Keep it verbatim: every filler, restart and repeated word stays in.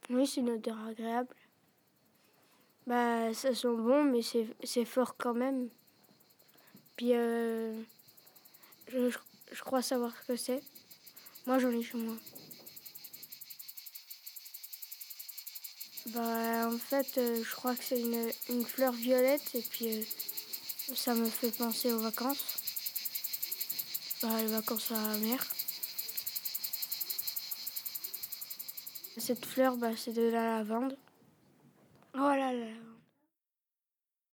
Oui, c'est une odeur agréable. Bah, ça sent bon, mais c'est, c'est fort quand même. Puis, euh, je, je crois savoir ce que c'est. Moi, j'en ai chez moi. Bah, en fait, euh, je crois que c'est une, une fleur violette et puis euh, ça me fait penser aux vacances. Bah, les vacances à la mer. Cette fleur, bah, c'est de la lavande. Oh là là.